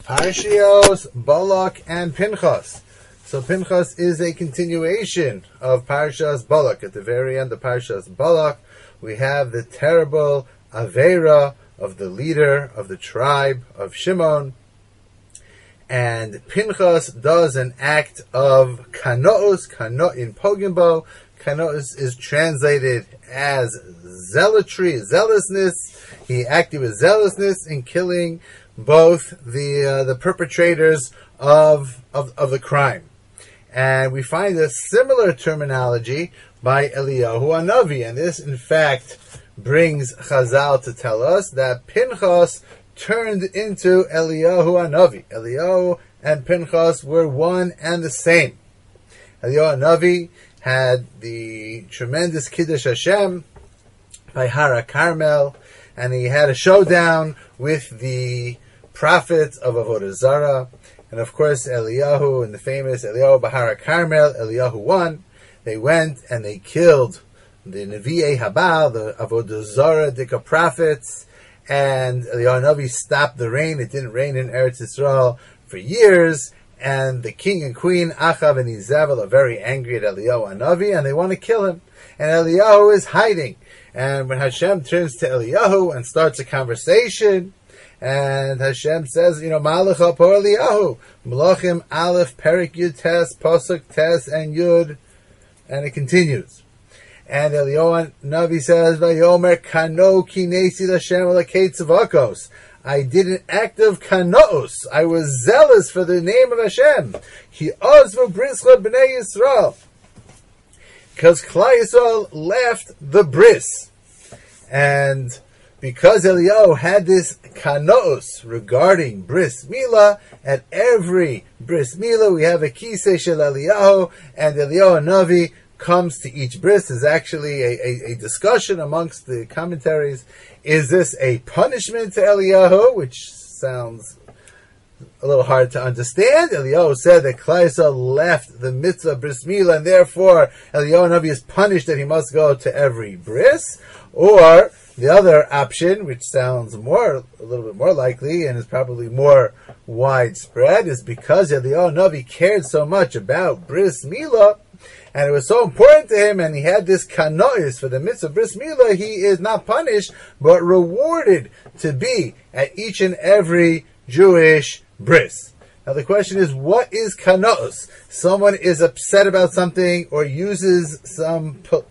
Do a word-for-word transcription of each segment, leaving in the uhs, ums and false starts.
Parshios, Balak, and Pinchas. So Pinchas is a continuation of Parshas Balak. At the very end of Parshas Balak, we have the terrible Avera of the leader of the tribe of Shimon. And Pinchas does an act of kanoos, kano in Pogimbo. Kanoos is translated as zealotry, zealousness. He acted with zealousness in killing both the uh, the perpetrators of, of of the crime. And we find a similar terminology by Eliyahu Hanavi, and this in fact brings Chazal to tell us that Pinchas turned into Eliyahu Hanavi. Eliyahu and Pinchas were one and the same. Eliyahu Hanavi had the tremendous Kiddush Hashem by Hara Carmel, and he had a showdown with the prophets of Avodah Zarah. And of course, Eliyahu and the famous Eliyahu Bahara Carmel, Eliyahu won. They went and they killed the Nevi'ei Habal, the Avodah Zarah Dika prophets, and Eliyahu Hanavi stopped the rain. It didn't rain in Eretz Yisrael for years, and the king and queen, Achav and Izabel, are very angry at Eliyahu Hanavi, and they want to kill him. And Eliyahu is hiding. And when Hashem turns to Eliyahu and starts a conversation, and Hashem says, you know, Malacha por Eliyahu, Melachim Aleph, Perik Yud Tes, Pasuk Tes, and Yud, and it continues. And Eliyahu Navi says, Vayomer Kano Kinesi Lashem Elokei Tzavakos. I did an act of kanoos. I was zealous for the name of Hashem. Ki ozvu brischa b'nei Yisrael. Because Klal Yisrael left the bris. And because Eliyahu had this kanoos regarding bris milah, at every bris milah we have a kisei shel Eliyahu, and Eliyahu Navi comes to each bris. There's actually a, a, a discussion amongst the commentaries. Is this a punishment to Eliyahu? Which sounds a little hard to understand. Eliyahu said that Klal Yisrael left the mitzvah bris milah, and therefore Eliyahu Navi is punished that he must go to every bris. Or the other option, which sounds more, a little bit more likely, and is probably more widespread, is because Eliyahu Navi cared so much about bris milah, and it was so important to him, and he had this kanois for the mitzvah bris milah, he is not punished, but rewarded to be at each and every Jewish bris. Now the question is, what is kanoos? Someone is upset about something or uses some po-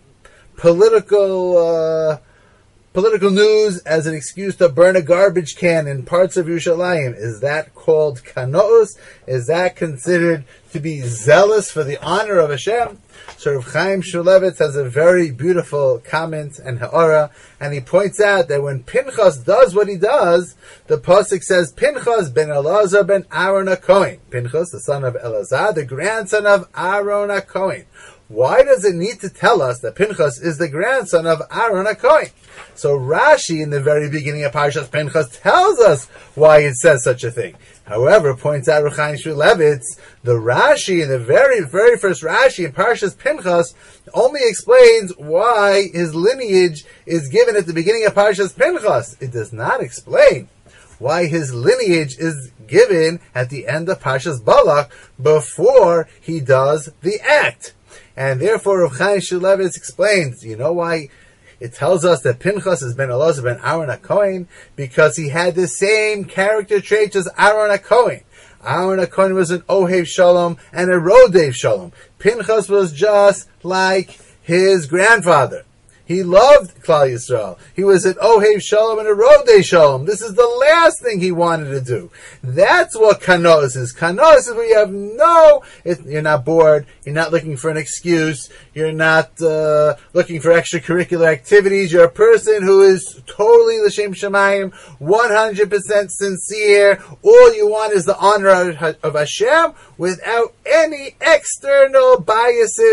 political uh, political news as an excuse to burn a garbage can in parts of Yerushalayim. Is that called kanoos? Is that considered to be zealous for the honor of Hashem? So Rav Chaim Shmulevitz has a very beautiful comment and ha'ara, and he points out that when Pinchas does what he does, the pasuk says, Pinchas ben Elazar ben Aaron HaKohen. Pinchas, the son of Elazar, the grandson of Aaron HaKohen. Why does it need to tell us that Pinchas is the grandson of Aaron HaKohen? So Rashi, in the very beginning of Parshas Pinchas, tells us why it says such a thing. However, points out Rav Chaim Shmulevitz, the Rashi, in the very, very first Rashi in Parshas Pinchas, only explains why his lineage is given at the beginning of Parshas Pinchas. It does not explain why his lineage is given at the end of Parshas Balak before he does the act. And therefore, Rav Chaim Shmulevitz explains, you know why it tells us that Pinchas has been Elazar ben Aaron HaKohen? Because he had the same character traits as Aaron HaKohen. Aaron HaKohen was an Ohev Shalom and a Rodev Shalom. Pinchas was just like his grandfather. He loved Klal Yisrael. He was an Ohev Shalom and a Rodei Shalom. This is the last thing he wanted to do. That's what kanoos is. Kanoos is where you have no, it, you're not bored, you're not looking for an excuse, you're not uh, looking for extracurricular activities, you're a person who is totally l'shem shamayim, one hundred percent sincere. All you want is the honor of, of Hashem without any external biases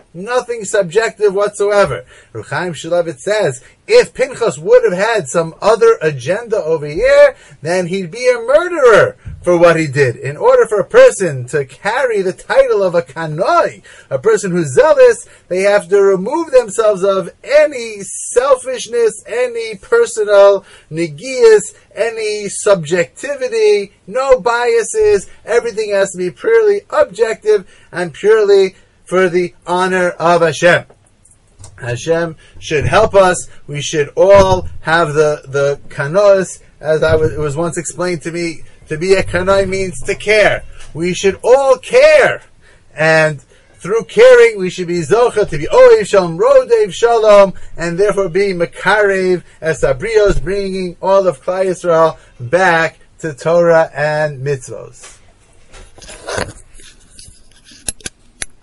Nothing subjective whatsoever. Reb Chaim Shulevitz says, if Pinchas would have had some other agenda over here, then he'd be a murderer for what he did. In order for a person to carry the title of a kanoi, a person who's zealous, they have to remove themselves of any selfishness, any personal negias, any subjectivity, no biases. Everything has to be purely objective and purely for the honor of Hashem. Hashem should help us. We should all have the, the kanos, as I was, it was once explained to me, to be a kanoi means to care. We should all care. And through caring, we should be zocha to be oiv shalom, rodev shalom, and therefore be makarev as abrios, bringing all of Klal Yisrael back to Torah and mitzvos.